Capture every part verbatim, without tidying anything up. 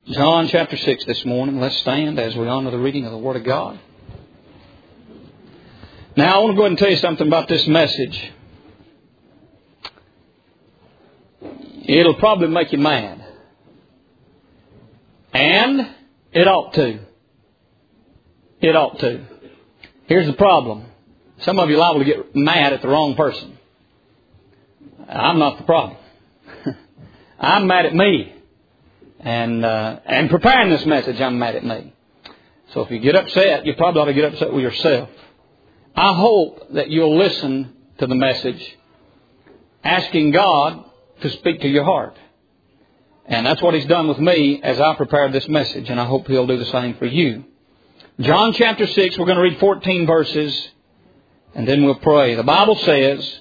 John chapter six this morning. Let's stand as we honor the reading of the Word of God. Now, I want to go ahead and tell you something about this message. It'll probably make you mad. And it ought to. It ought to. Here's the problem. Some of you are liable to get mad at the wrong person. I'm not the problem. I'm mad at me. And uh, and preparing this message, I'm mad at me. So if you get upset, you probably ought to get upset with yourself. I hope that you'll listen to the message, asking God to speak to your heart. And that's what He's done with me as I prepared this message, and I hope He'll do the same for you. John chapter six, we're going to read fourteen verses, and then we'll pray. The Bible says,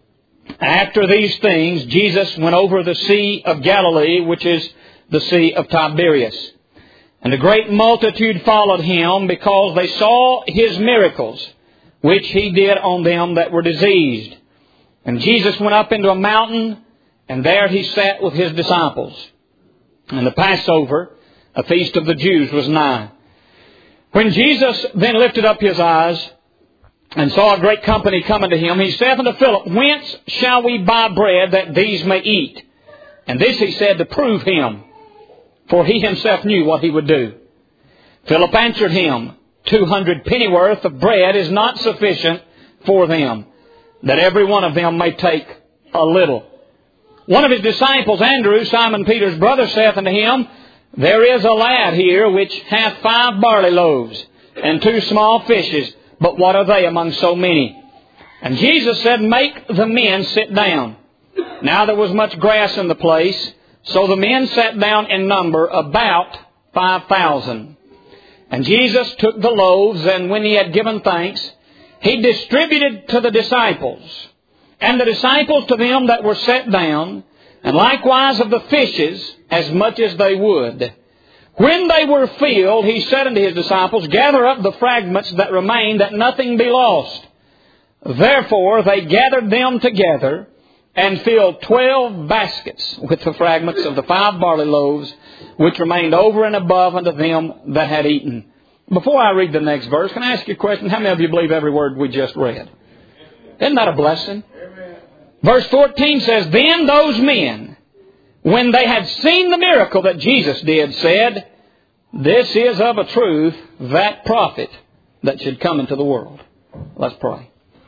after these things, Jesus went over the Sea of Galilee, which is the Sea of Tiberias. And a great multitude followed Him, because they saw His miracles, which He did on them that were diseased. And Jesus went up into a mountain, and there He sat with His disciples. And the Passover, a feast of the Jews, was nigh. When Jesus then lifted up His eyes, and saw a great company coming to Him, He saith unto Philip, Whence shall we buy bread that these may eat? And this He said to prove Him, for He Himself knew what He would do. Philip answered Him, Two hundred pennyworth of bread is not sufficient for them, that every one of them may take a little. One of His disciples, Andrew, Simon Peter's brother, saith unto Him, There is a lad here which hath five barley loaves, and two small fishes, but what are they among so many? And Jesus said, Make the men sit down. Now there was much grass in the place, so the men sat down in number about five thousand. And Jesus took the loaves, and when He had given thanks, He distributed to the disciples, and the disciples to them that were set down, and likewise of the fishes, as much as they would. When they were filled, He said unto His disciples, Gather up the fragments that remain, that nothing be lost. Therefore they gathered them together, and filled twelve baskets with the fragments of the five barley loaves, which remained over and above unto them that had eaten. Before I read the next verse, can I ask you a question? How many of you believe every word we just read? Isn't that a blessing? Amen. Verse fourteen says, Then those men, when they had seen the miracle that Jesus did, said, This is of a truth that prophet that should come into the world. Let's pray.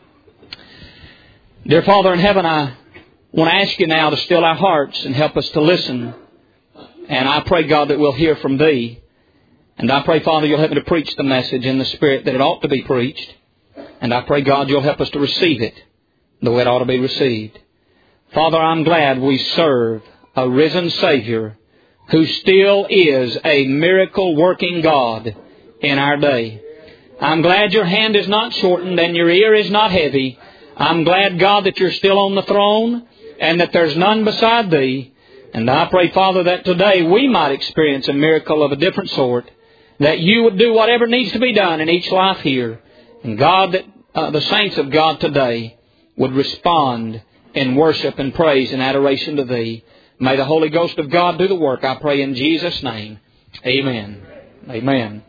Dear Father in heaven, I want to ask You now to still our hearts and help us to listen. And I pray, God, that we'll hear from Thee. And I pray, Father, You'll help me to preach the message in the Spirit that it ought to be preached. And I pray, God, You'll help us to receive it the way it ought to be received. Father, I'm glad we serve a risen Savior who still is a miracle-working God in our day. I'm glad Your hand is not shortened and Your ear is not heavy. I'm glad, God, that You're still on the throne and that there's none beside Thee. And I pray, Father, that today we might experience a miracle of a different sort, that You would do whatever needs to be done in each life here. And God, that uh, the saints of God today would respond in worship and praise and adoration to Thee. May the Holy Ghost of God do the work, I pray in Jesus' name. Amen. Amen.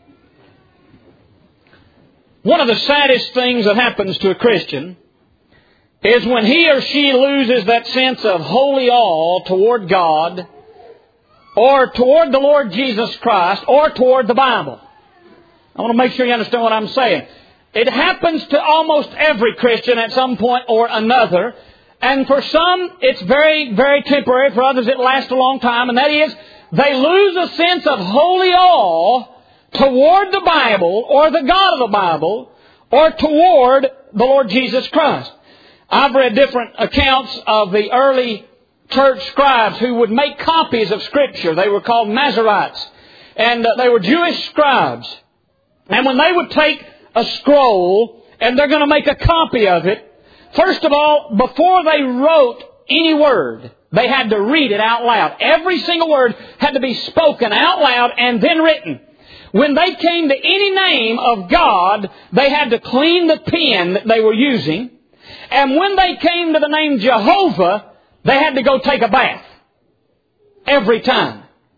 One of the saddest things that happens to a Christian is when he or she loses that sense of holy awe toward God, or toward the Lord Jesus Christ, or toward the Bible. I want to make sure you understand what I'm saying. It happens to almost every Christian at some point or another. And for some, it's very, very temporary. For others, it lasts a long time. And that is, they lose a sense of holy awe toward the Bible, or the God of the Bible, or toward the Lord Jesus Christ. I've read different accounts of the early church scribes who would make copies of Scripture. They were called Masoretes. And uh, they were Jewish scribes. And when they would take a scroll and they're going to make a copy of it, first of all, before they wrote any word, they had to read it out loud. Every single word had to be spoken out loud and then written. When they came to any name of God, they had to clean the pen that they were using. And when they came to the name Jehovah, they had to go take a bath. Every time.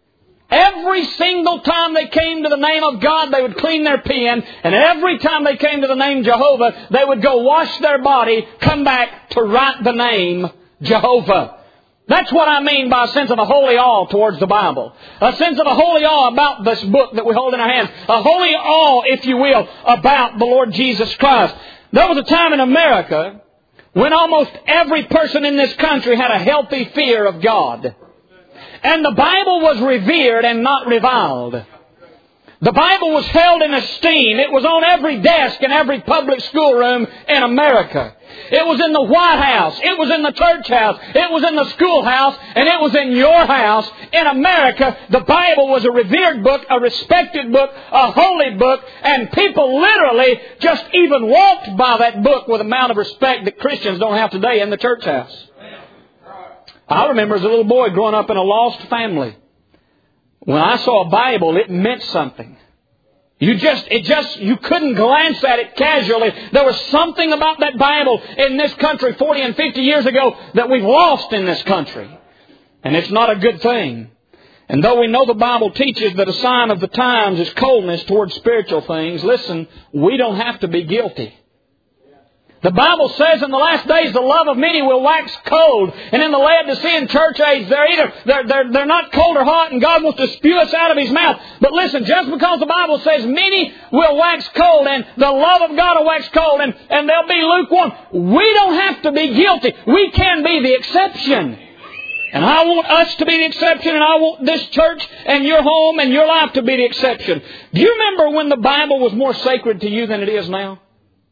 Every single time they came to the name of God, they would clean their pen. And every time they came to the name Jehovah, they would go wash their body, come back to write the name Jehovah. That's what I mean by a sense of a holy awe towards the Bible. A sense of a holy awe about this book that we hold in our hands. A holy awe, if you will, about the Lord Jesus Christ. There was a time in America when almost every person in this country had a healthy fear of God. And the Bible was revered and not reviled. The Bible was held in esteem. It was on every desk in every public schoolroom in America. It was in the White House. It was in the church house. It was in the schoolhouse. And it was in your house. In America, the Bible was a revered book, a respected book, a holy book. And people literally just even walked by that book with a amount of respect that Christians don't have today in the church house. I remember as a little boy growing up in a lost family. When I saw a Bible, it meant something. You just, it just, you couldn't glance at it casually. There was something about that Bible in this country forty and fifty years ago that we've lost in this country. And it's not a good thing. And though we know the Bible teaches that a sign of the times is coldness towards spiritual things, listen, we don't have to be guilty. The Bible says in the last days the love of many will wax cold. And in the Laodicean church age, they're either they're, they're, they're not cold or hot, and God wants to spew us out of His mouth. But listen, just because the Bible says many will wax cold and the love of God will wax cold and, and they'll be lukewarm, we don't have to be guilty. We can be the exception. And I want us to be the exception, and I want this church and your home and your life to be the exception. Do you remember when the Bible was more sacred to you than it is now?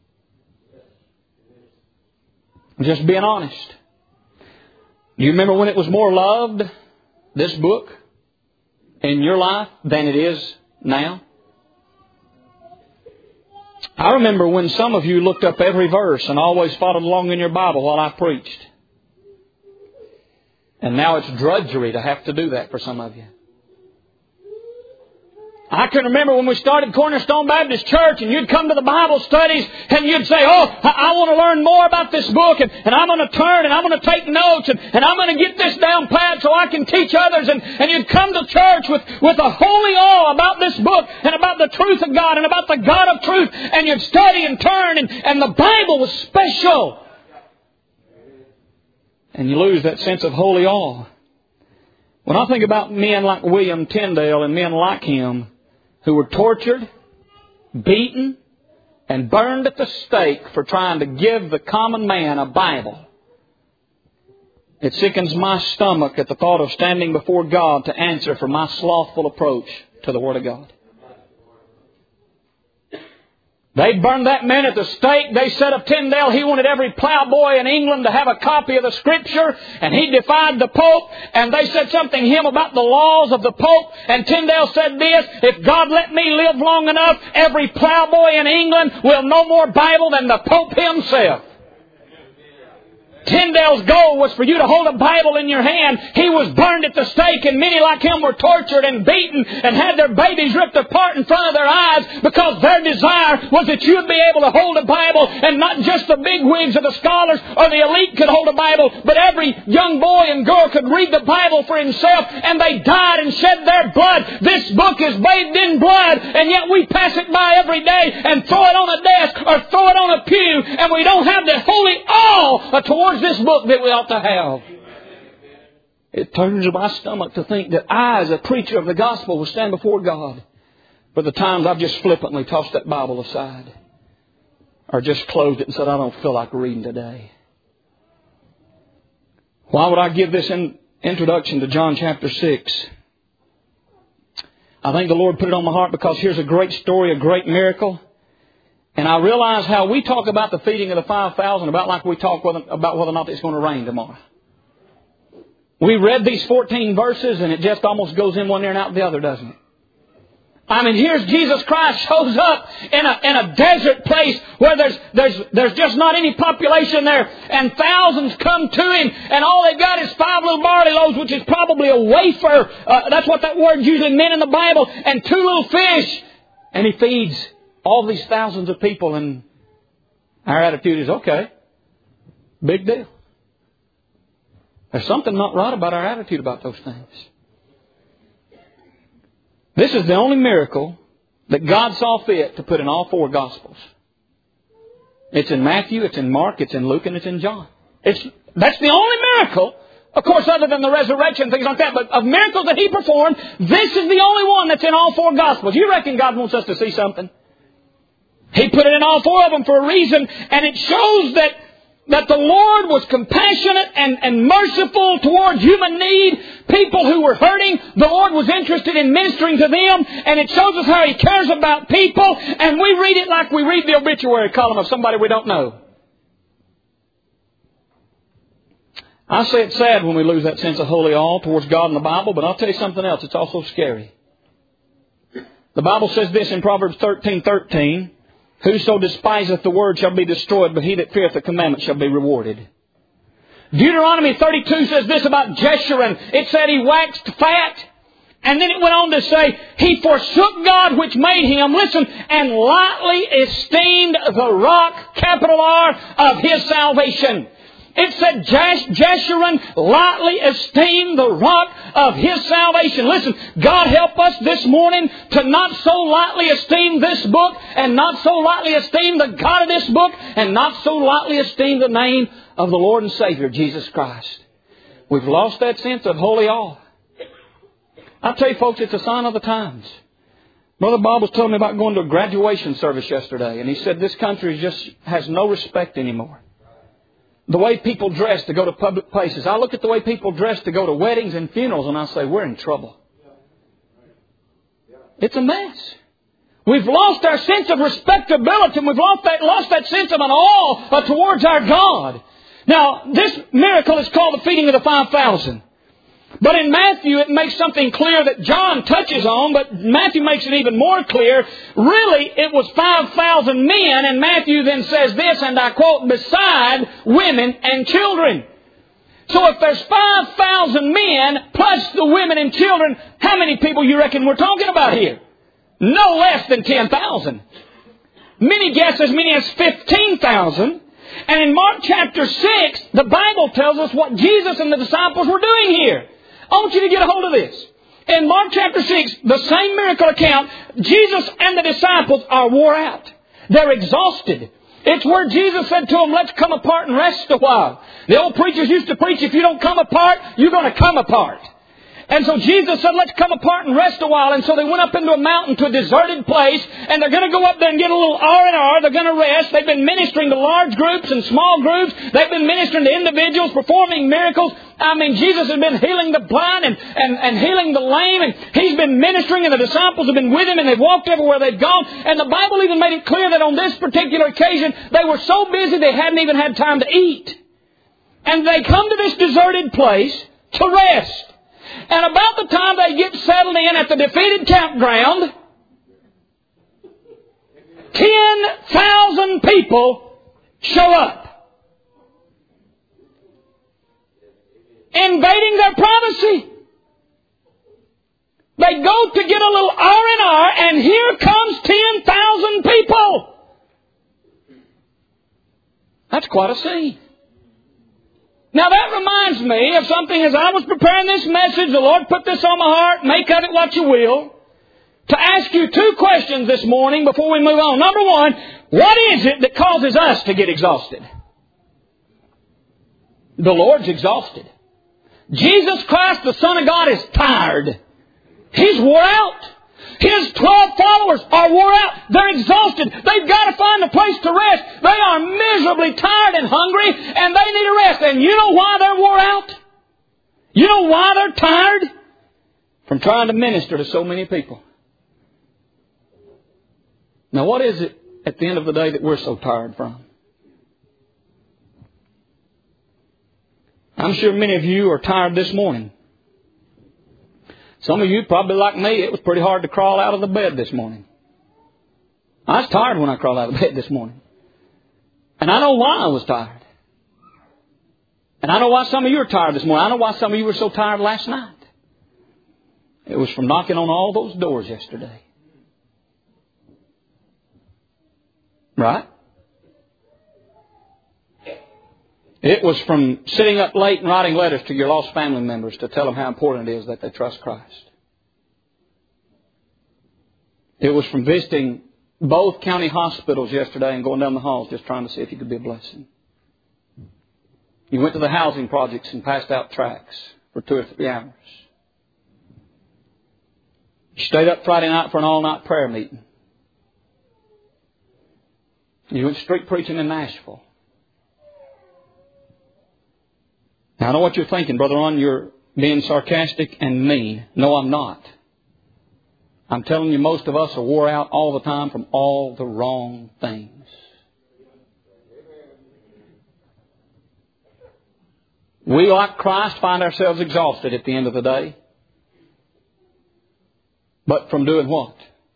Just being honest. Do you remember when it was more loved, this book, in your life than it is now? I remember when some of you looked up every verse and always followed along in your Bible while I preached. And now it's drudgery to have to do that for some of you. I can remember when we started Cornerstone Baptist Church and you'd come to the Bible studies and you'd say, oh, I, I want to learn more about this book and, and I'm going to turn and I'm going to take notes and, and I'm going to get this down pat so I can teach others. And, and you'd come to church with, with a holy awe about this book and about the truth of God and about the God of truth. And you'd study and turn and, and the Bible was special. And you lose that sense of holy awe. When I think about men like William Tyndale and men like him, who were tortured, beaten, and burned at the stake for trying to give the common man a Bible, it sickens my stomach at the thought of standing before God to answer for my slothful approach to the Word of God. They burned that man at the stake. They said of Tyndale he wanted every plowboy in England to have a copy of the Scripture, and he defied the Pope. And they said something to him about the laws of the Pope. And Tyndale said this, if God let me live long enough, every plowboy in England will know more Bible than the Pope himself. Tyndale's goal was for you to hold a Bible in your hand. He was burned at the stake, and many like him were tortured and beaten and had their babies ripped apart in front of their eyes because their desire was that you would be able to hold a Bible, and not just the bigwigs or the scholars or the elite could hold a Bible, but every young boy and girl could read the Bible for himself, and they died and shed their blood. This book is bathed in blood, and yet we pass it by every day and throw it on a desk or throw it on a pew, and we don't have the holy awe towards this book that we ought to have. It turns my stomach to think that I, as a preacher of the gospel, will stand before God for the times I've just flippantly tossed that Bible aside or just closed it and said, I don't feel like reading today. Why would I give this in, introduction to John chapter six? I think the Lord put it on my heart because here's a great story, a great miracle. And I realize how we talk about the feeding of the five thousand about like we talk whether, about whether or not it's going to rain tomorrow. We read these fourteen verses and it just almost goes in one ear and out the other, doesn't it? I mean, here's Jesus Christ shows up in a, in a desert place where there's, there's, there's just not any population there. And thousands come to Him. And all they've got is five little barley loaves, which is probably a wafer. Uh, that's what that word usually meant in the Bible. And two little fish. And He feeds all these thousands of people, and our attitude is, okay, big deal. There's something not right about our attitude about those things. This is the only miracle that God saw fit to put in all four Gospels. It's in Matthew, it's in Mark, it's in Luke, and it's in John. It's, that's the only miracle, of course, other than the resurrection and things like that, but of miracles that He performed, this is the only one that's in all four Gospels. You reckon God wants us to see something? He put it in all four of them for a reason, and it shows that that the Lord was compassionate and, and merciful toward human need. People who were hurting, the Lord was interested in ministering to them. And it shows us how He cares about people. And we read it like we read the obituary column of somebody we don't know. I say it's sad when we lose that sense of holy awe towards God in the Bible, but I'll tell you something else. It's also scary. The Bible says this in Proverbs thirteen thirteen. Whoso despiseth the word shall be destroyed, but he that feareth the commandment shall be rewarded. Deuteronomy thirty-two says this about Jeshurun. It said he waxed fat. And then it went on to say, he forsook God which made him, listen, and lightly esteemed the rock, capital R, of his salvation. It said Jeshurun lightly esteemed the rock of his salvation. Listen, God help us this morning to not so lightly esteem this book and not so lightly esteem the God of this book and not so lightly esteem the name of the Lord and Savior, Jesus Christ. We've lost that sense of holy awe. I tell you folks, it's a sign of the times. Brother Bob was telling me about going to a graduation service yesterday, and he said this country just has no respect anymore. The way people dress to go to public places. I look at the way people dress to go to weddings and funerals and I say, we're in trouble. It's a mess. We've lost our sense of respectability and we've lost that, lost that sense of an awe uh, towards our God. Now, this miracle is called the feeding of the five thousand. But in Matthew, it makes something clear that John touches on, but Matthew makes it even more clear. Really, it was five thousand men, and Matthew then says this, and I quote, beside women and children. So if there's five thousand men, plus the women and children, how many people you reckon we're talking about here? No less than ten thousand. Many guess as many as fifteen thousand. And in Mark chapter six, the Bible tells us what Jesus and the disciples were doing here. I want you to get a hold of this. In Mark chapter six, the same miracle account, Jesus and the disciples are wore out. They're exhausted. It's where Jesus said to them, let's come apart and rest a while. The old preachers used to preach, if you don't come apart, you're going to come apart. And so Jesus said, let's come apart and rest a while. And so they went up into a mountain to a deserted place. And they're going to go up there and get a little R and R. They're going to rest. They've been ministering to large groups and small groups. They've been ministering to individuals, performing miracles. I mean, Jesus has been healing the blind and, and, and healing the lame. And He's been ministering and the disciples have been with Him and they've walked everywhere they've gone. And the Bible even made it clear that on this particular occasion, they were so busy they hadn't even had time to eat. And they come to this deserted place to rest. And about the time they get settled in at the defeated campground, ten thousand people show up, invading their privacy. They go to get a little R and R, and here comes ten thousand people. That's quite a scene. Now that reminds me of something as I was preparing this message, the Lord put this on my heart, make of it what you will, to ask you two questions this morning before we move on. Number one, what is it that causes us to get exhausted? The Lord's exhausted. Jesus Christ, the Son of God, is tired. He's wore out. His twelve followers are wore out. They're exhausted. They've got to find a place to rest. They are miserably tired and hungry, and they need a rest. And you know why they're wore out? You know why they're tired? From trying to minister to so many people. Now, what is it at the end of the day that we're so tired from? I'm sure many of you are tired this morning. Some of you, probably like me, it was pretty hard to crawl out of the bed this morning. I was tired when I crawled out of bed this morning. And I know why I was tired. And I know why some of you are tired this morning. I know why some of you were so tired last night. It was from knocking on all those doors yesterday. Right? It was from sitting up late and writing letters to your lost family members to tell them how important it is that they trust Christ. It was from visiting both county hospitals yesterday and going down the halls just trying to see if you could be a blessing. You went to the housing projects and passed out tracts for two or three hours. You stayed up Friday night for an all-night prayer meeting. You went street preaching in Nashville. Now, I know what you're thinking, Brother Ron. You're being sarcastic and mean. No, I'm not. I'm telling you, most of us are wore out all the time from all the wrong things. We, like Christ, find ourselves exhausted at the end of the day. But from doing what?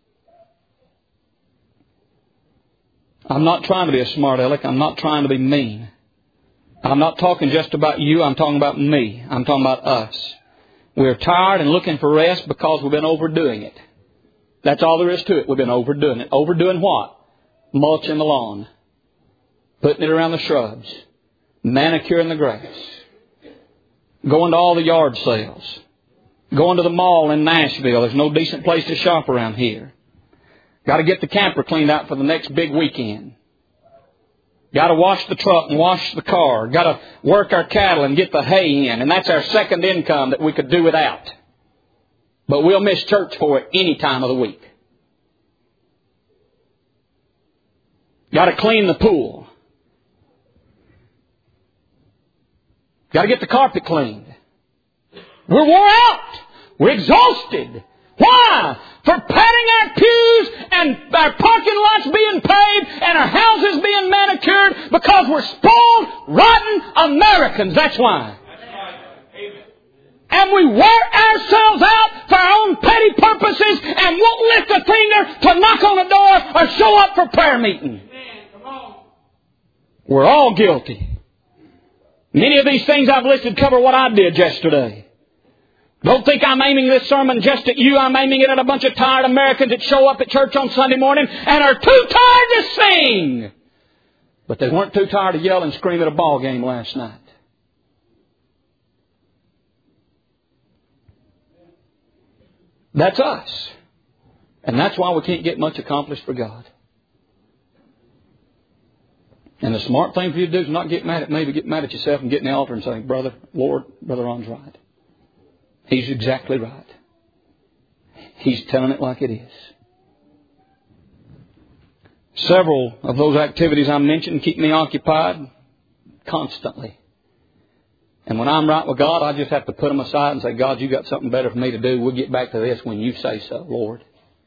I'm not trying to be a smart aleck. I'm not trying to be mean. I'm not talking just about you. I'm talking about me. I'm talking about us. We're tired and looking for rest because we've been overdoing it. That's all there is to it. We've been overdoing it. Overdoing what? Mulching the lawn. Putting it around the shrubs. Manicuring the grass. Going to all the yard sales. Going to the mall in Nashville. There's no decent place to shop around here. Got to get the camper cleaned out for the next big weekend. Got to wash the truck and wash the car. Got to work our cattle and get the hay in. And that's our second income that we could do without. But we'll miss church for it any time of the week. Got to clean the pool. Got to get the carpet cleaned. We're wore out. We're exhausted. Why? For padding our pews and our parking lots being paved and our houses being manicured because we're spoiled, rotten Americans. That's why. And we wear ourselves out for our own petty purposes and won't lift a finger to knock on the door or show up for prayer meeting. We're all guilty. Many of these things I've listed cover what I did yesterday. Don't think I'm aiming this sermon just at you. I'm aiming it at a bunch of tired Americans that show up at church on Sunday morning and are too tired to sing. But they weren't too tired to yell and scream at a ball game last night. That's us. And that's why we can't get much accomplished for God. And the smart thing for you to do is not get mad at me, but get mad at yourself and get in the altar and say, Brother, Lord, Brother Ron's right. He's exactly right. He's telling it like it is. Several of those activities I mentioned keep me occupied constantly. And when I'm right with God, I just have to put them aside and say, God, you got something better for me to do. We'll get back to this when you say so, Lord.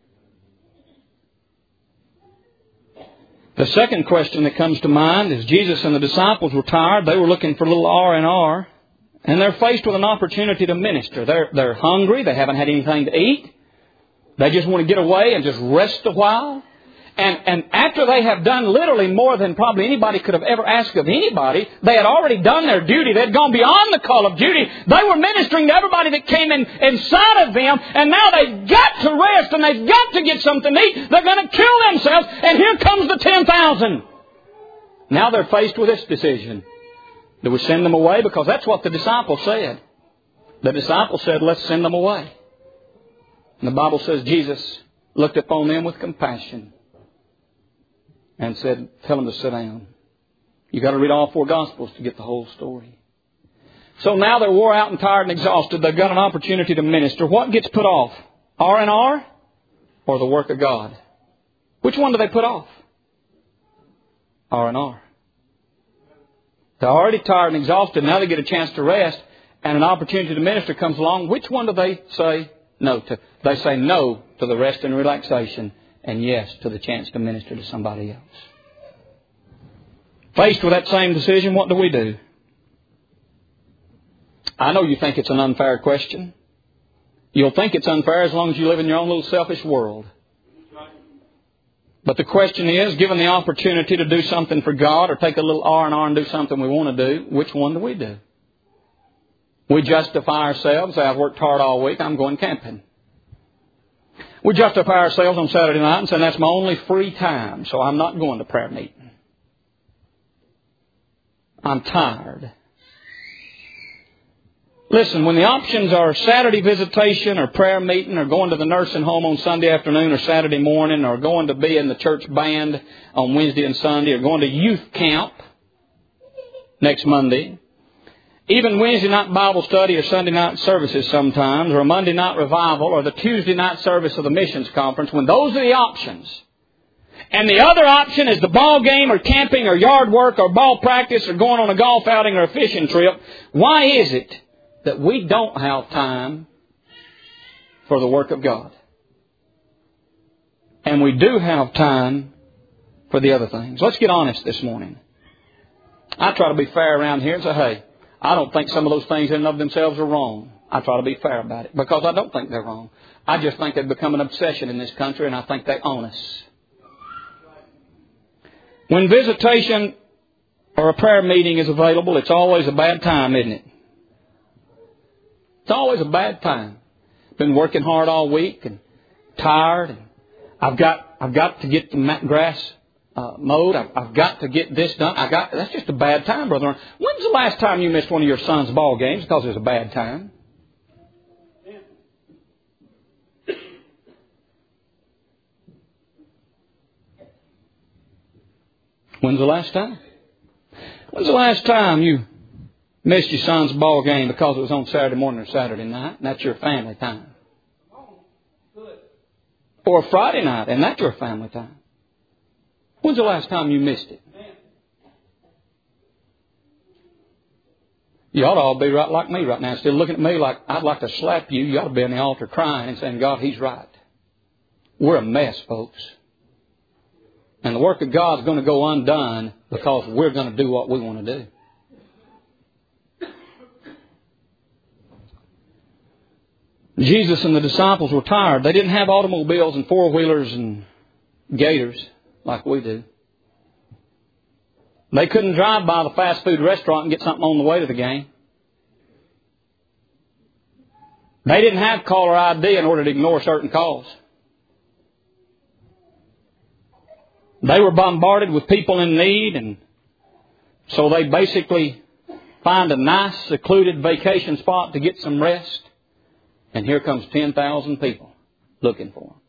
The second question that comes to mind is Jesus and the disciples were tired. They were looking for a little R and R. And they're faced with an opportunity to minister. They're, they're hungry. They haven't had anything to eat. They just want to get away and just rest a while. And, and after they have done literally more than probably anybody could have ever asked of anybody, they had already done their duty. They had gone beyond the call of duty. They were ministering to everybody that came in inside of them. And now they've got to rest and they've got to get something to eat. They're going to kill themselves. And here comes the ten thousand. Now they're faced with this decision. Do we send them away? Because that's what the disciples said. The disciples said, let's send them away. And the Bible says Jesus looked upon them with compassion and said, tell them to sit down. You've got to read all four Gospels to get the whole story. So now they're wore out and tired and exhausted. They've got an opportunity to minister. What gets put off? R and R or the work of God? Which one do they put off? R and R. They're already tired and exhausted. Now they get a chance to rest and an opportunity to minister comes along. Which one do they say no to? They say no to the rest and relaxation and yes to the chance to minister to somebody else. Faced with that same decision, what do we do? I know you think it's an unfair question. You'll think it's unfair as long as you live in your own little selfish world. But the question is, given the opportunity to do something for God or take a little R and R and do something we want to do, which one do we do? We justify ourselves. I've worked hard all week. I'm going camping. We justify ourselves on Saturday night and say that's my only free time, so I'm not going to prayer meeting. I'm tired. Listen, when the options are Saturday visitation or prayer meeting or going to the nursing home on Sunday afternoon or Saturday morning or going to be in the church band on Wednesday and Sunday or going to youth camp next Monday, even Wednesday night Bible study or Sunday night services sometimes, or a Monday night revival, or the Tuesday night service of the missions conference, when those are the options, and the other option is the ball game or camping or yard work or ball practice or going on a golf outing or a fishing trip, why is it that we don't have time for the work of God? And we do have time for the other things. Let's get honest this morning. I try to be fair around here and say, hey, I don't think some of those things in and of themselves are wrong. I try to be fair about it because I don't think they're wrong. I just think they've become an obsession in this country, and I think they own us. When visitation or a prayer meeting is available, it's always a bad time, isn't it? It's always a bad time. Been working hard all week and tired, and I've got I've got to get the grass Uh, mowed. I've, I've got to get this done. I got. That's just a bad time, brother. When's the last time you missed one of your son's ball games because it was a bad time? When's the last time? When's the last time you missed your son's ball game because it was on Saturday morning or Saturday night, and that's your family time? Or Friday night, and that's your family time? When's the last time you missed it? You ought to all be right like me right now. Instead of looking at me like I'd like to slap you, you ought to be on the altar crying and saying, God, He's right. We're a mess, folks. And the work of God's going to go undone because we're going to do what we want to do. Jesus and the disciples were tired. They didn't have automobiles and four-wheelers and gators like we do. They couldn't drive by the fast food restaurant and get something on the way to the game. They didn't have caller I D in order to ignore certain calls. They were bombarded with people in need, and so they basically find a nice, secluded vacation spot to get some rest. And here comes ten thousand people looking for them.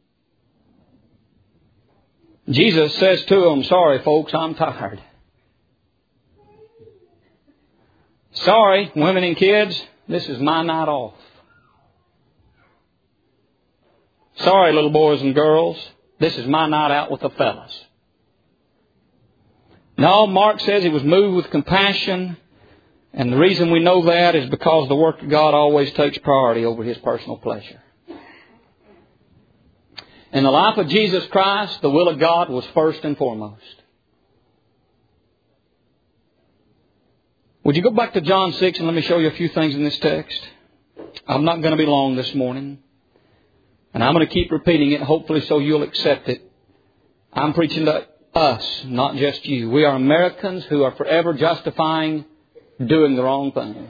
Jesus says to them, sorry, folks, I'm tired. Sorry, women and kids, this is my night off. Sorry, little boys and girls, this is my night out with the fellas. No, Mark says he was moved with compassion. And the reason we know that is because the work of God always takes priority over His personal pleasure. In the life of Jesus Christ, the will of God was first and foremost. Would you go back to John six and let me show you a few things in this text? I'm not going to be long this morning. And I'm going to keep repeating it, hopefully so you'll accept it. I'm preaching to us, not just you. We are Americans who are forever justifying doing the wrong thing.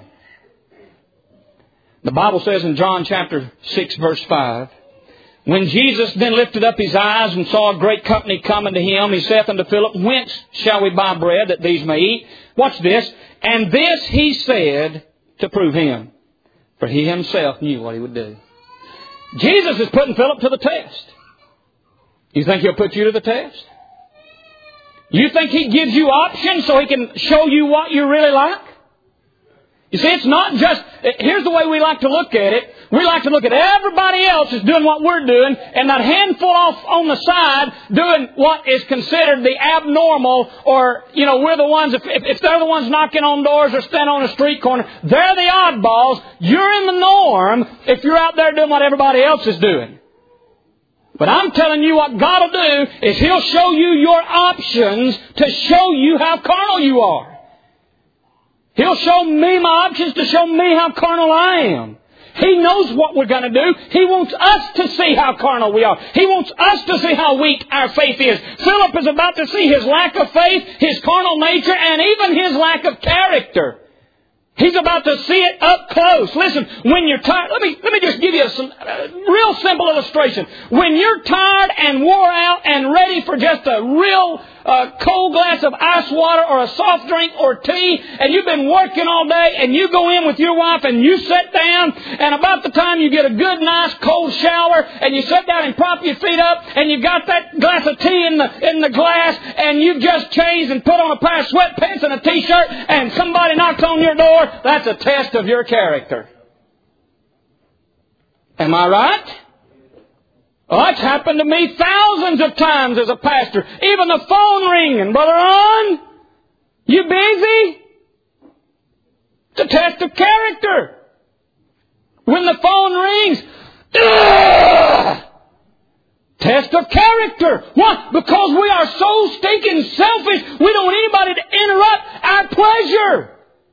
The Bible says in John chapter six verse five, when Jesus then lifted up His eyes and saw a great company coming to Him, He saith unto Philip, whence shall we buy bread that these may eat? Watch this. And this He said to prove Him, for He Himself knew what He would do. Jesus is putting Philip to the test. You think He'll put you to the test? You think He gives you options so He can show you what you really like? You see, it's not just, here's the way we like to look at it. We like to look at everybody else is doing what we're doing, and that handful off on the side doing what is considered the abnormal, or, you know, we're the ones, if, if they're the ones knocking on doors or standing on a street corner, they're the oddballs. You're in the norm if you're out there doing what everybody else is doing. But I'm telling you what God will do is He'll show you your options to show you how carnal you are. He'll show me my options to show me how carnal I am. He knows what we're going to do. He wants us to see how carnal we are. He wants us to see how weak our faith is. Philip is about to see his lack of faith, his carnal nature, and even his lack of character. He's about to see it up close. Listen, when you're tired, let me, let me just give you some uh, real simple illustration. When you're tired and wore out and ready for just a real a cold glass of ice water or a soft drink or tea, and you've been working all day, and you go in with your wife and you sit down, and about the time you get a good, nice, cold shower, and you sit down and prop your feet up, and you got that glass of tea in the in the glass, and you've just changed and put on a pair of sweatpants and a t-shirt, and somebody knocks on your door, that's a test of your character. Am I right? Oh, it's happened to me thousands of times as a pastor. Even the phone ringing. Brother Ron, you busy? It's a test of character. When the phone rings, ugh, test of character. Why? Because we are so stinking selfish, we don't want anybody to interrupt our pleasure.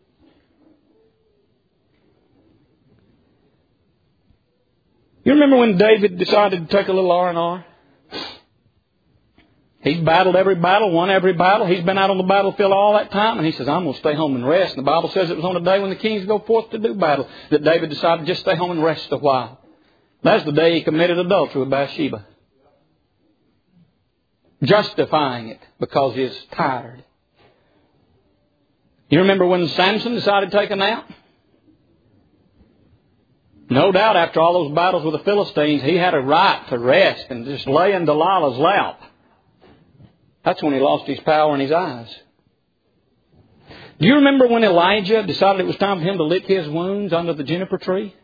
You remember when David decided to take a little R and R? He's battled every battle, won every battle. He's been out on the battlefield all that time. And he says, I'm going to stay home and rest. And the Bible says it was on the day when the kings go forth to do battle that David decided to just stay home and rest a while. That's the day he committed adultery with Bathsheba. Justifying it because he is tired. You remember when Samson decided to take a nap? No doubt after all those battles with the Philistines, he had a right to rest and just lay in Delilah's lap. That's when he lost his power in his eyes. Do you remember when Elijah decided it was time for him to lick his wounds under the juniper tree?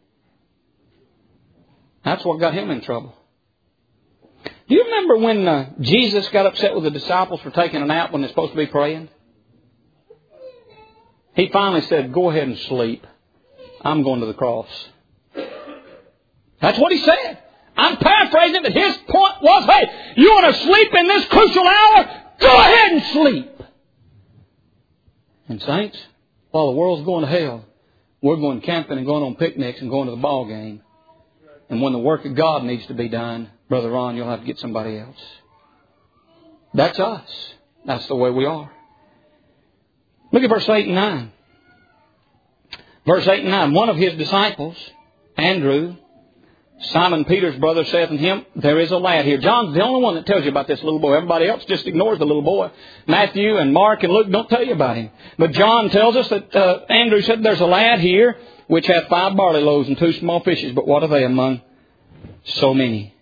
That's what got him in trouble. Do you remember when uh, Jesus got upset with the disciples for taking a nap when they're supposed to be praying? He finally said, go ahead and sleep. I'm going to the cross. That's what he said. I'm paraphrasing, but his point was, hey, you want to sleep in this crucial hour? Go ahead and sleep. And saints, while the world's going to hell, we're going camping and going on picnics and going to the ball game. And when the work of God needs to be done, Brother Ron, you'll have to get somebody else. That's us. That's the way we are. Look at verse eight and nine. Verse eight and nine. One of his disciples, Andrew, Simon Peter's brother, saith unto him, there is a lad here. John's the only one that tells you about this little boy. Everybody else just ignores the little boy. Matthew and Mark and Luke don't tell you about him. But John tells us that uh, Andrew said, there's a lad here which hath five barley loaves and two small fishes. But what are they among so many?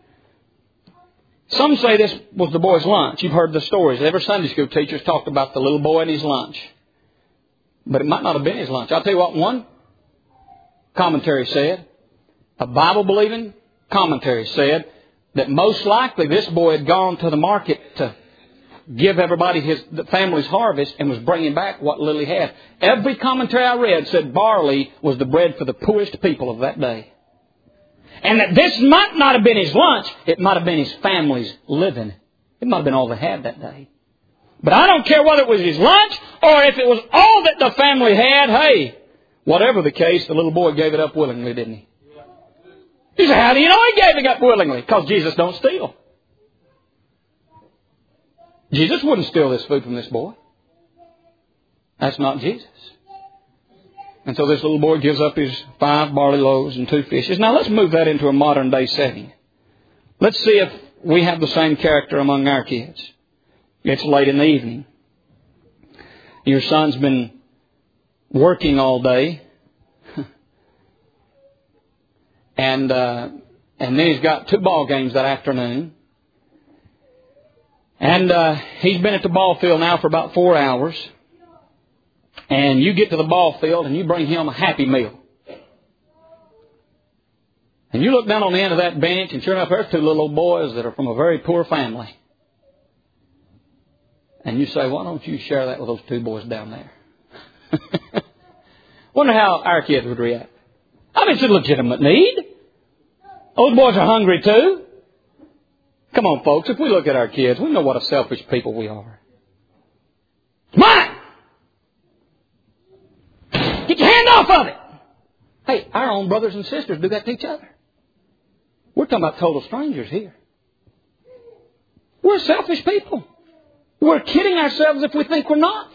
Some say this was the boy's lunch. You've heard the stories. Every Sunday school teacher's talked about the little boy and his lunch. But it might not have been his lunch. I'll tell you what one commentary said. A Bible-believing commentary said that most likely this boy had gone to the market to give everybody his the family's harvest and was bringing back what little he had. Every commentary I read said barley was the bread for the poorest people of that day. And that this might not have been his lunch. It might have been his family's living. It might have been all they had that day. But I don't care whether it was his lunch or if it was all that the family had. Hey, whatever the case, the little boy gave it up willingly, didn't he? You say, how do you know he gave it up willingly? Because Jesus don't steal. Jesus wouldn't steal this food from this boy. That's not Jesus. And so this little boy gives up his five barley loaves and two fishes. Now let's move that into a modern day setting. Let's see if we have the same character among our kids. It's late in the evening. Your son's been working all day. And uh, and then he's got two ball games that afternoon. And uh, he's been at the ball field now for about four hours. And you get to the ball field and you bring him a Happy Meal. And you look down on the end of that bench and sure enough there's two little old boys that are from a very poor family. And you say, why don't you share that with those two boys down there? Wonder how our kids would react. I mean, it's a legitimate need. Those boys are hungry too. Come on, folks. If we look at our kids, we know what a selfish people we are. It's mine! Get your hand off of it! Hey, our own brothers and sisters do that to each other. We're talking about total strangers here. We're selfish people. We're kidding ourselves if we think we're not.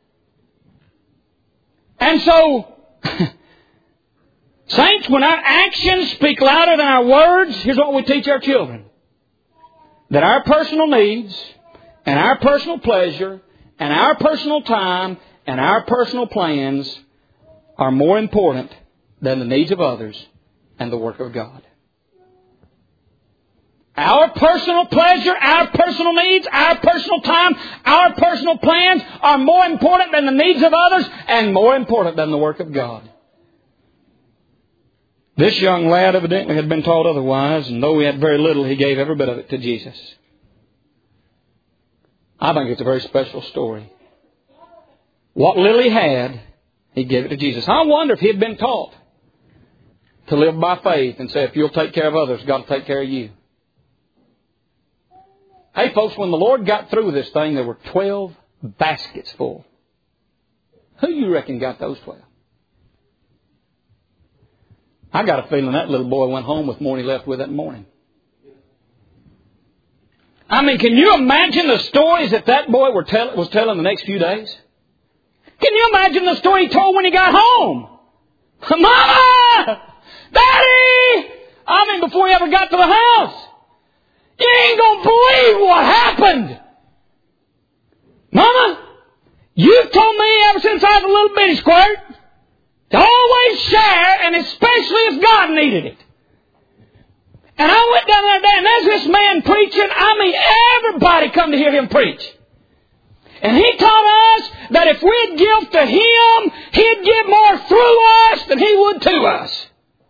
And so, saints, when our actions speak louder than our words, here's what we teach our children. That our personal needs and our personal pleasure and our personal time and our personal plans are more important than the needs of others and the work of God. Our personal pleasure, our personal needs, our personal time, our personal plans are more important than the needs of others and more important than the work of God. This young lad evidently had been taught otherwise, and though he had very little, he gave every bit of it to Jesus. I think it's a very special story. What little he had, he gave it to Jesus. I wonder if he had been taught to live by faith and say, if you'll take care of others, God will take care of you. Hey, folks, when the Lord got through with this thing, there were twelve baskets full. Who do you reckon got those twelve? I got a feeling that little boy went home with more than he left with that morning. I mean, can you imagine the stories that that boy were tell, was telling the next few days? Can you imagine the story he told when he got home? Mama! Daddy! I mean, before he ever got to the house. You ain't gonna believe what happened. Mama, you've told me ever since I was a little bitty squirt to always share, and especially if God needed it. And I went down there today, and there's this man preaching. I mean, everybody come to hear him preach. And he taught us that if we'd give to him, he'd give more through us than he would to us.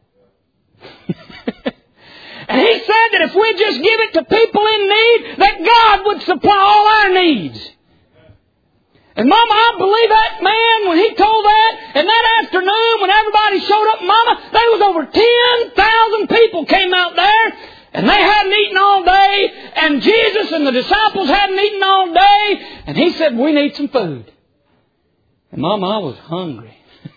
And he said that if we just give it to people in need, that God would supply all our needs. And Mama, I believe that man when he told that. And that afternoon when everybody showed up, Mama, there was over ten thousand people came out there. And they hadn't eaten all day. And Jesus and the disciples hadn't eaten all day. And he said, we need some food. And Mama, I was hungry.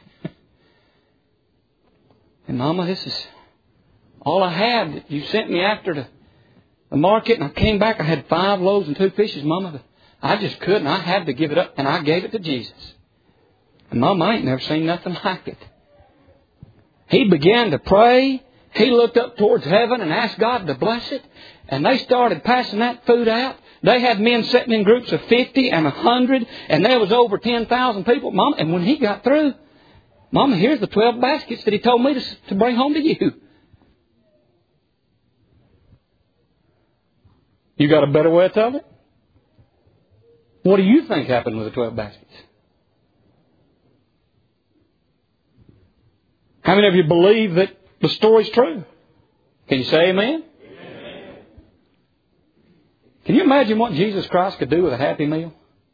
And Mama, this is all I had. You sent me after the, the market, and I came back. I had five loaves and two fishes, Mama. I just couldn't. I had to give it up, and I gave it to Jesus. And Mama, I ain't never seen nothing like it. He began to pray. He looked up towards heaven and asked God to bless it. And they started passing that food out. They had men sitting in groups of fifty and a hundred, and there was over ten thousand people, Mama. And when he got through, Mama, here's the twelve baskets that he told me to, to bring home to you. You got a better way of telling it? What do you think happened with the twelve baskets? How many of you believe that the story's true? Can you say amen? Amen? Can you imagine what Jesus Christ could do with a Happy Meal?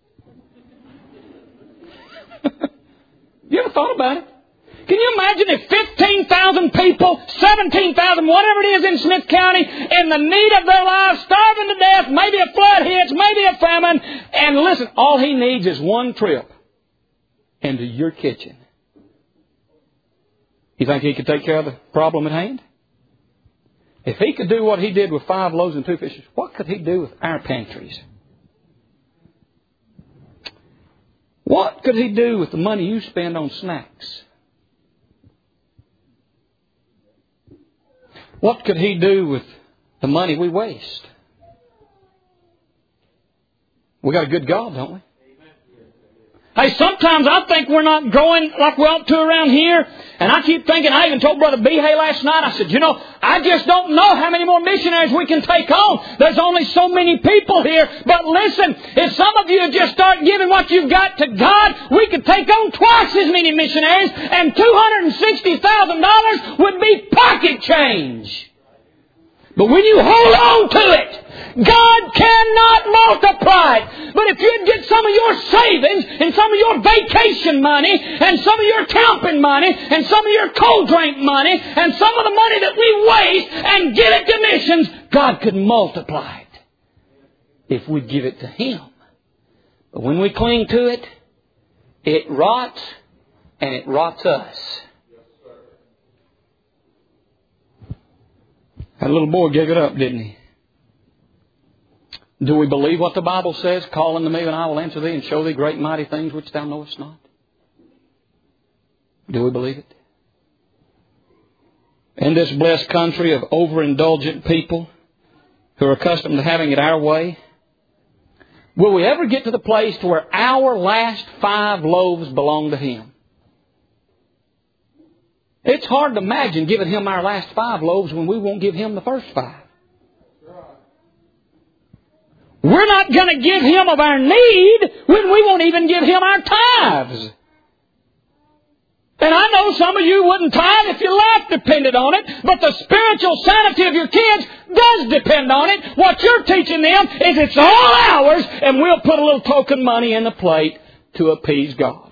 You ever thought about it? Can you imagine if fifteen thousand people, seventeen thousand, whatever it is in Smith County, in the need of their lives, starving to death, maybe a flood hits, maybe a famine, and listen, all he needs is one trip into your kitchen. You think he could take care of the problem at hand? If he could do what he did with five loaves and two fishes, what could he do with our pantries? What could he do with the money you spend on snacks? What could he do with the money we waste? We got a good God, don't we? Hey, sometimes I think we're not growing like we ought to around here. And I keep thinking, I even told Brother Behay last night, I said, you know, I just don't know how many more missionaries we can take on. There's only so many people here. But listen, if some of you just start giving what you've got to God, we could take on twice as many missionaries, and two hundred sixty thousand dollars would be pocket change. But when you hold on to it, God cannot multiply it. But if you'd get some of your savings and some of your vacation money and some of your camping money and some of your cold drink money and some of the money that we waste and give it to missions, God could multiply it if we give it to Him. But when we cling to it, it rots and it rots us. That little boy gave it up, didn't he? Do we believe what the Bible says? Call unto me and I will answer thee and show thee great and mighty things which thou knowest not. Do we believe it? In this blessed country of overindulgent people who are accustomed to having it our way, Will we ever get to the place to where our last five loaves belong to Him? It's hard to imagine giving Him our last five loaves when we won't give Him the first five. We're not going to give Him of our need when we won't even give Him our tithes. And I know some of you wouldn't tithe if your life depended on it, but the spiritual sanity of your kids does depend on it. What you're teaching them is it's all ours, and we'll put a little token money in the plate to appease God.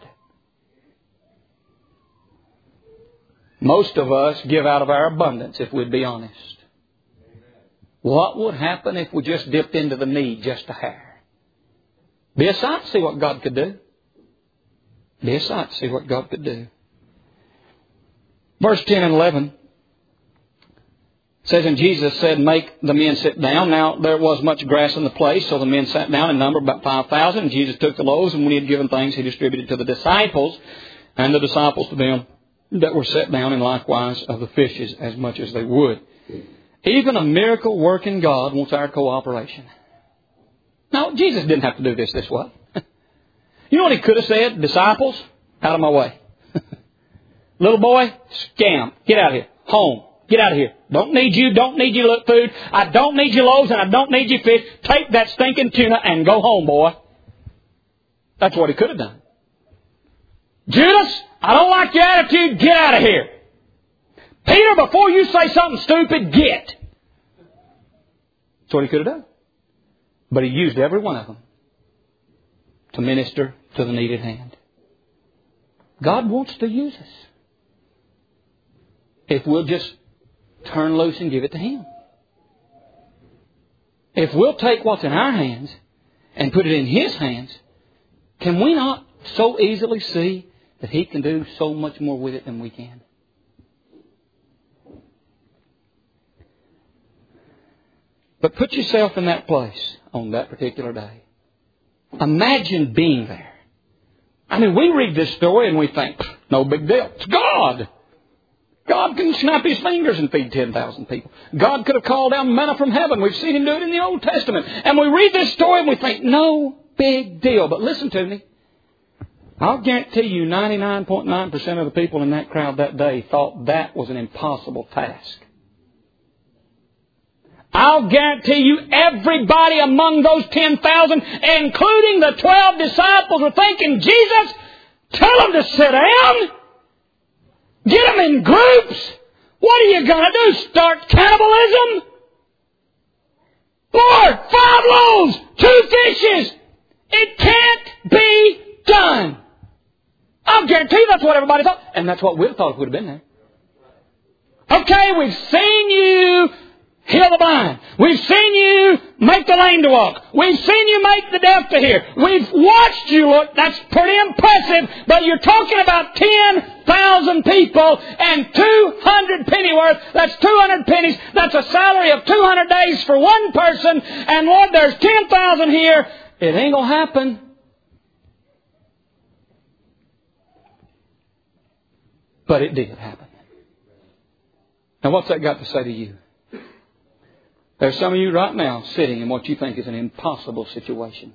Most of us give out of our abundance, if we'd be honest. What would happen if we just dipped into the need just a hair? Be a sight to see what God could do. Be a sight to see what God could do. Verse ten and eleven says, and Jesus said, make the men sit down. Now there was much grass in the place, so the men sat down in number about five thousand. And Jesus took the loaves, and when He had given thanks, He distributed to the disciples, and the disciples to them that were set down, and likewise of the fishes as much as they would. Even a miracle-working God wants our cooperation. Now, Jesus didn't have to do this this way. You know what He could have said? Disciples, out of my way. Little boy, scam. Get out of here. Home. Get out of here. Don't need you. Don't need your food. I don't need your loaves and I don't need your fish. Take that stinking tuna and go home, boy. That's what He could have done. Judas, I don't like your attitude. Get out of here. Peter, before you say something stupid, get. That's what He could have done. But He used every one of them to minister to the needed hand. God wants to use us. If we'll just turn loose and give it to Him. If we'll take what's in our hands and put it in His hands, can we not so easily see that He can do so much more with it than we can? But put yourself in that place on that particular day. Imagine being there. I mean, we read this story and we think, no big deal. It's God. God can snap His fingers and feed ten thousand people. God could have called down manna from heaven. We've seen Him do it in the Old Testament. And we read this story and we think, no big deal. But listen to me. I'll guarantee you ninety-nine point nine percent of the people in that crowd that day thought that was an impossible task. I'll guarantee you everybody among those ten thousand, including the twelve disciples, were thinking, Jesus, tell them to sit down. Get them in groups. What are you going to do? Start cannibalism? Lord, five loaves, two fishes. It can't be done. I'll guarantee you that's what everybody thought. And that's what we'd have thought if we'd have been there. Okay, we've seen you heal the blind. We've seen you make the lame to walk. We've seen you make the deaf to hear. We've watched you look. That's pretty impressive. But you're talking about ten thousand people and two hundred pennyworth. That's two hundred pennies. That's a salary of two hundred days for one person. And Lord, there's ten thousand here. It ain't going to happen. But it did happen. Now what's that got to say to you? There's some of you right now sitting in what you think is an impossible situation.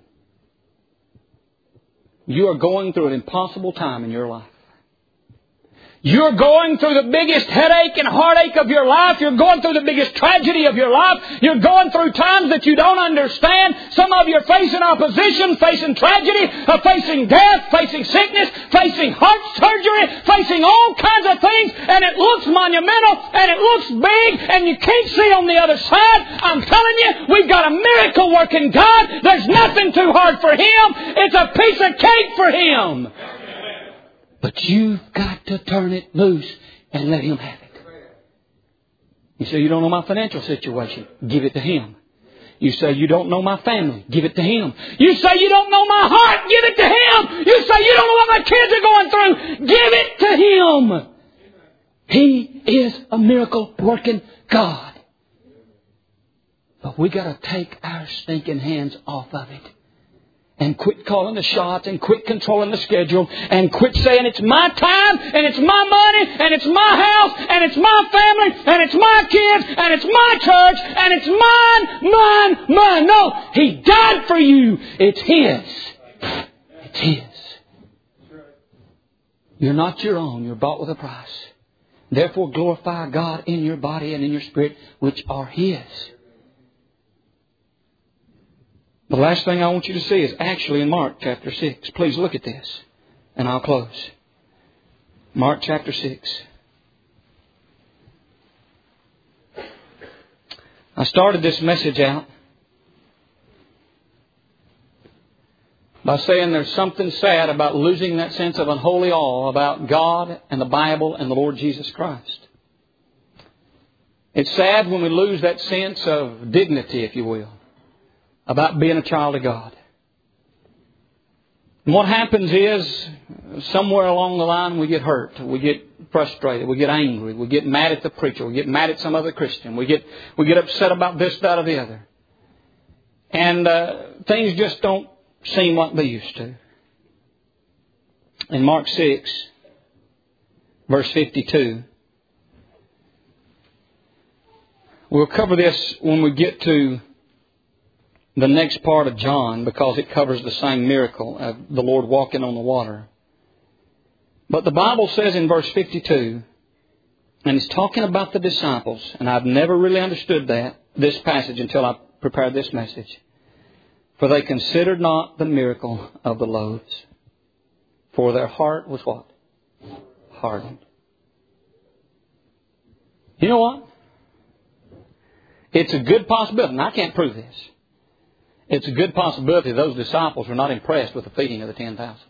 You are going through an impossible time in your life. You're going through the biggest headache and heartache of your life. You're going through the biggest tragedy of your life. You're going through times that you don't understand. Some of you are facing opposition, facing tragedy, uh, facing death, facing sickness, facing heart surgery, facing all kinds of things. And it looks monumental and it looks big and you can't see on the other side. I'm telling you, we've got a miracle working God. There's nothing too hard for Him. It's a piece of cake for Him. But you've got to turn it loose and let Him have it. You say, you don't know my financial situation. Give it to Him. You say, you don't know my family. Give it to Him. You say, you don't know my heart. Give it to Him. You say, you don't know what my kids are going through. Give it to Him. He is a miracle working God. But we got to take our stinking hands off of it. And quit calling the shots and quit controlling the schedule and quit saying it's my time and it's my money and it's my house and it's my family and it's my kids and it's my church and it's mine, mine, not mine. No, He died for you. It's His. It's His. You're not your own. You're bought with a price. Therefore glorify God in your body and in your spirit, which are His. The last thing I want you to see is actually in Mark chapter six. Please look at this, and I'll close. Mark chapter six. I started this message out by saying there's something sad about losing that sense of unholy awe about God and the Bible and the Lord Jesus Christ. It's sad when we lose that sense of dignity, if you will, about being a child of God. And what happens is, somewhere along the line we get hurt, we get frustrated, we get angry, we get mad at the preacher, we get mad at some other Christian, we get we get upset about this, that, or the other. And uh, things just don't seem like they used to. In Mark six, verse fifty-two, we'll cover this when we get to the next part of John, because it covers the same miracle of the Lord walking on the water. But the Bible says in verse fifty-two, and it's talking about the disciples, and I've never really understood that, this passage, until I prepared this message. For they considered not the miracle of the loaves, for their heart was what? Hardened. You know what? It's a good possibility, and I can't prove this. It's a good possibility those disciples were not impressed with the feeding of the ten thousand.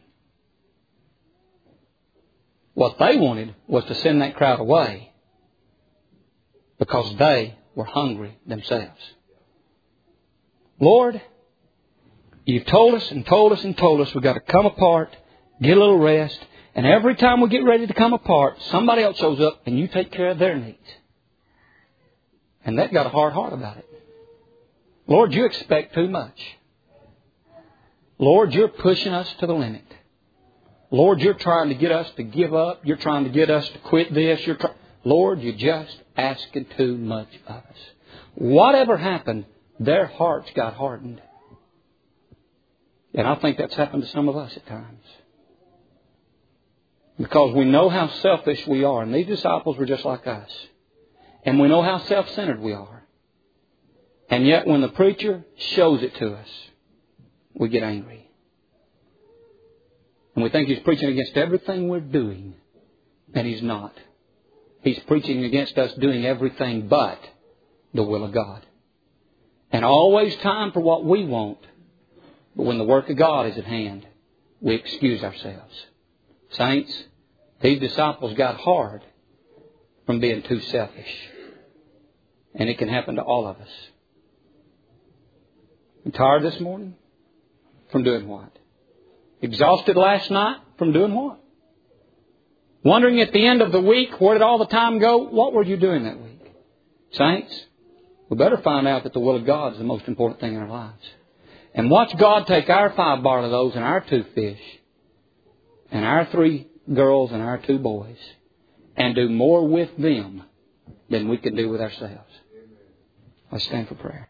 What they wanted was to send that crowd away because they were hungry themselves. Lord, You've told us and told us and told us we've got to come apart, get a little rest, and every time we get ready to come apart, somebody else shows up and You take care of their needs. And that got a hard heart about it. Lord, You expect too much. Lord, You're pushing us to the limit. Lord, You're trying to get us to give up. You're trying to get us to quit this. You're try- Lord, You're just asking too much of us. Whatever happened, their hearts got hardened. And I think that's happened to some of us at times. Because we know how selfish we are. And these disciples were just like us. And we know how self-centered we are. And yet when the preacher shows it to us, we get angry. And we think he's preaching against everything we're doing. And he's not. He's preaching against us doing everything but the will of God. And always time for what we want. But when the work of God is at hand, we excuse ourselves. Saints, these disciples got hard from being too selfish. And it can happen to all of us. You tired this morning? From doing what? Exhausted last night? From doing what? Wondering at the end of the week, where did all the time go? What were you doing that week? Saints, we better find out that the will of God is the most important thing in our lives. And watch God take our five barley loaves and our two fish and our three girls and our two boys and do more with them than we can do with ourselves. Let's stand for prayer.